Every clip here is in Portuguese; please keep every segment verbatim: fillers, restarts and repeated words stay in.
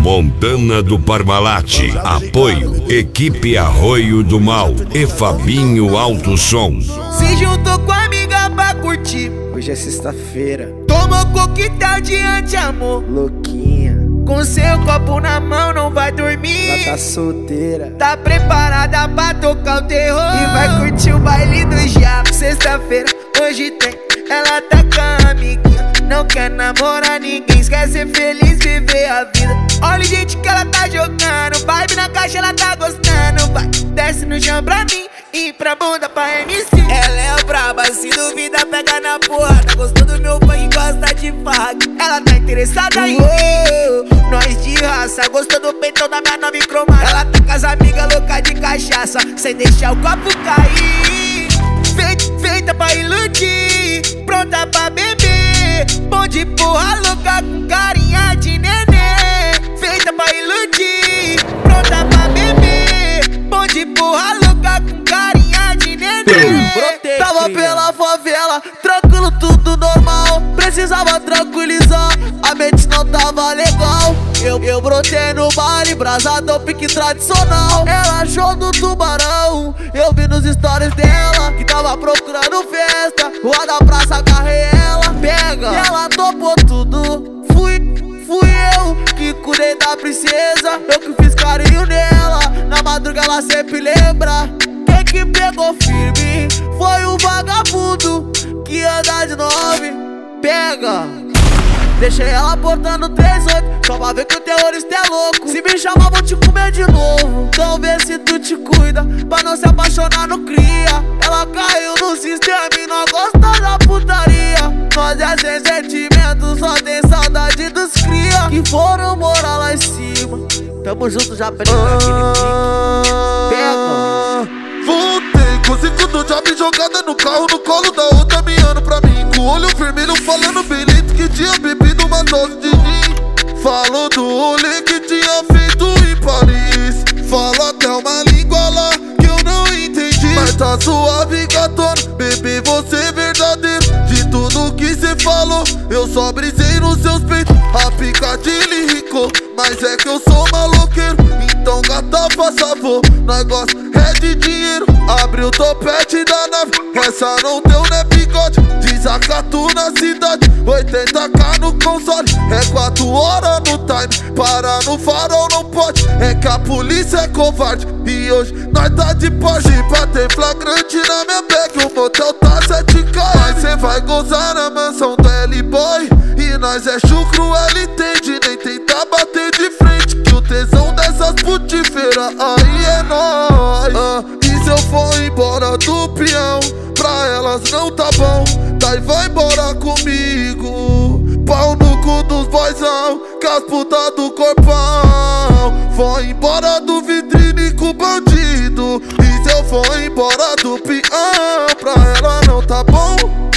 Montana do Parmalat. Apoio Equipe Arroio do Mal e Fabinho Alto Som. Se juntou com a amiga pra curtir. Hoje é sexta-feira. Tomou coquetel de anti-amor. Louquinha, com seu copo na mão não vai dormir. ela tá solteira. Tá preparada pra tocar o terror e vai curtir o baile do diabo. Sexta-feira, hoje tem. Ela tá com a amiguinha, não quer namorar ninguém, quer ser feliz, viver a vida. Olha o jeito que ela tá jogando, vibe na caixa, ela tá gostando. Vai, desce no chão pra mim e pra bunda pra M C. Ela é braba, se duvida pega na porrada. Gostou do meu funk, gosta de farra. Ela tá interessada em oh, nós de raça. Gostou do peitão da minha nova cromada. Ela tá com as amigas loucas de cachaça, sem deixar o copo cair. Feita, feita pra iludir, pronta pra beber. Bom de porra louca com carinha de nenê. Feita pra iludir, pronta pra beber. Bom de porra louca com carinha de nenê. Tava pela favela, tranquilo, tudo normal. Precisava tranquilizar, a mente não tava legal. Eu, eu brotei no baile, brasadão, pique tradicional. Ela achou do tubarão, eu vi nos stories dela que tava procurando festa. Rua da praça, agarrei ela, pega. E ela topou tudo, fui, fui eu que cuidei da princesa. Eu que fiz carinho nela, na madruga ela sempre lembra. Quem que pegou firme foi o vagabundo que anda de nove, pega. Deixei ela portando três oito, só pra ver que o terrorista é louco. Se me chamar vou te comer de novo, então vê se tu te cuida, pra não se apaixonar no cria. Ela caiu no sistema e não gosta da putaria. Nós é sem sentimento, só tem saudade dos cria que foram morar lá em cima. Tamo junto já pra ah, pega. Voltei com cinco do job jogada no carro, no colo da outra miando pra mim, com o olho vermelho falando bem lento que tinha bebido uma dose de gin. Falou do rolê que tinha feito em Paris. Fala até uma língua lá que eu não entendi, mas tá suave gatona, bebê, você é verdadeiro. De tudo que cê falou, eu só brisei nos seus peitos. A picadilha rico, mas é que eu sou maloqueiro. Então gata, faz favor, nós gosta é de dinheiro. Abre o topete da nave, essa não deu né bigode. Desacato na cidade, oitenta k no console. É quatro horas no time, para no farol não pode. É que a polícia é covarde e hoje nós tá de pode. Pra ter flagrante na minha back, o motel tá sete k. Mas cê vai gozar na mansão do L-Boy e nós é chucro, L entende, nem tentar bater de frente. Que o tesão dessas putifeiras aí é nóis. ah, E se eu for embora do peão, pra elas não tá bom, daí vai embora comigo. Pau no cu dos boizão, com as putas do corpão. Vou embora do vitrine com bandido. E se eu for embora do peão, pra ela não tá bom,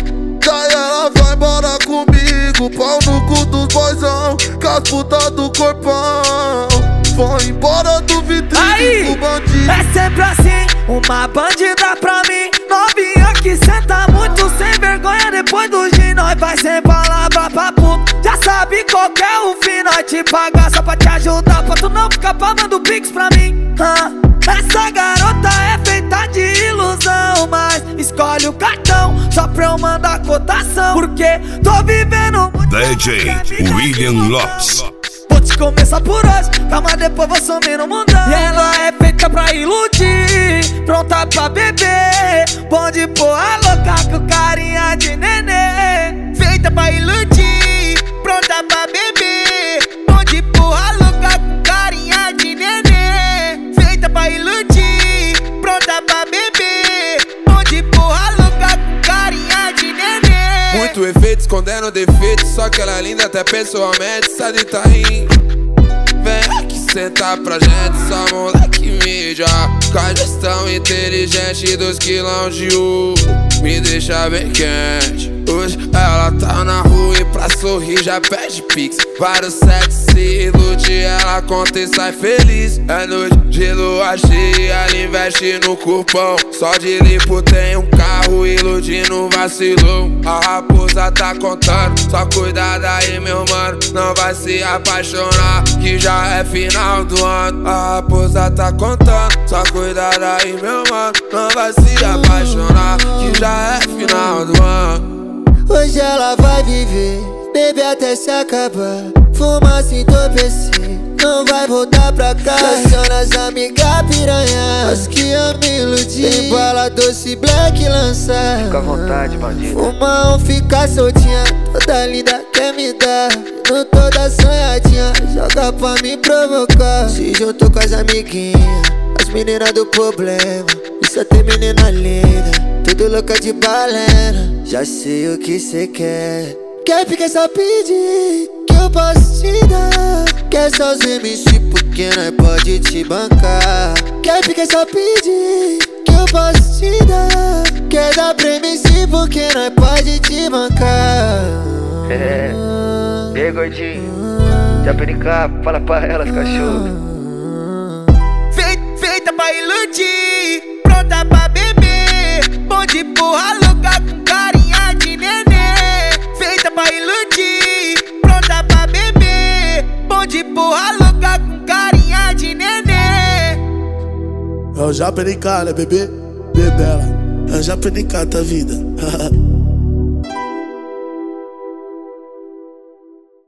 daí ela vai embora comigo. Pau no cu dos boizão, com as putas do corpão. Vou embora do vitrine aí, com bandido. é sempre assim, uma bandida pra mim. Novinha que senta muito sem vergonha. Depois do gin nós vai sem palavra pra puto. Já sabe qual que é o fim, nós te pagar só pra te ajudar, pra tu não ficar pagando pix pra mim. ah, Essa garota é feita de ilusão, mas escolhe o cartão só pra eu mandar cotação, porque tô vivendo muito. D J William Lopes. Vou te começar por hoje, calma, depois vou sumir no mundão. E ela é feita pra iludir, pronta pra beber. Bom de porra louca com carinha de nenê. Feita pra iludir, pronta pra beber. Bom de porra louca com carinha de nenê. Feita pra iludir, pronta pra beber. Bom de porra louca com carinha de nenê. Muito efeito escondendo defeito, só que ela é linda até pessoalmente. Sabe tá rindo, vem aqui sentar pra gente, só moleque mídia. Com a gestão inteligente dos quilão de ouro, me deixa bem quente. Hoje ela tá na rua e pra sorrir já pede pix. Vários sexy, ilude ela conta e sai feliz. É noite de lua cheia, ela investe no cupom. Só de lipo tem um carro, iludindo vacilou. A raposa tá contando, só cuidado aí meu mano, não vai se apaixonar, que já é final do ano. A raposa tá contando, só cuidado aí meu mano, não vai se apaixonar, que já é final do ano. Hoje ela vai viver, bebe até se acabar, fuma sem entorpecer, não vai voltar pra cá. Aciona as amigas piranha, as que eu me iludi. Tem bala doce black lançar, Fica à vontade, bandido. Fuma um, fica soltinha, toda linda quer me dar. Não toda sonhadinha, joga pra me provocar. Se juntou com as amiguinhas, as meninas do problema. E só tem menina linda, tudo louca de balena. Já sei o que cê quer. Quer ficar só pedir, que eu posso te dar. Quer só os M C porque nós pode te bancar. Quer ficar só pedir, que eu posso te dar. Quer dar pra M C porque nós pode te bancar. É. E aí, gordinho? Já perica, fala pra elas, cachorro. Feita, feita pra iludir, pronta pra beber. Bom de porra louca com carinha de nenê. Feita pra iludir, pronta pra beber. Bom de porra louca com carinha de nenê. É o Japerica, né, bebê? Bebela, é o Japerica da vida.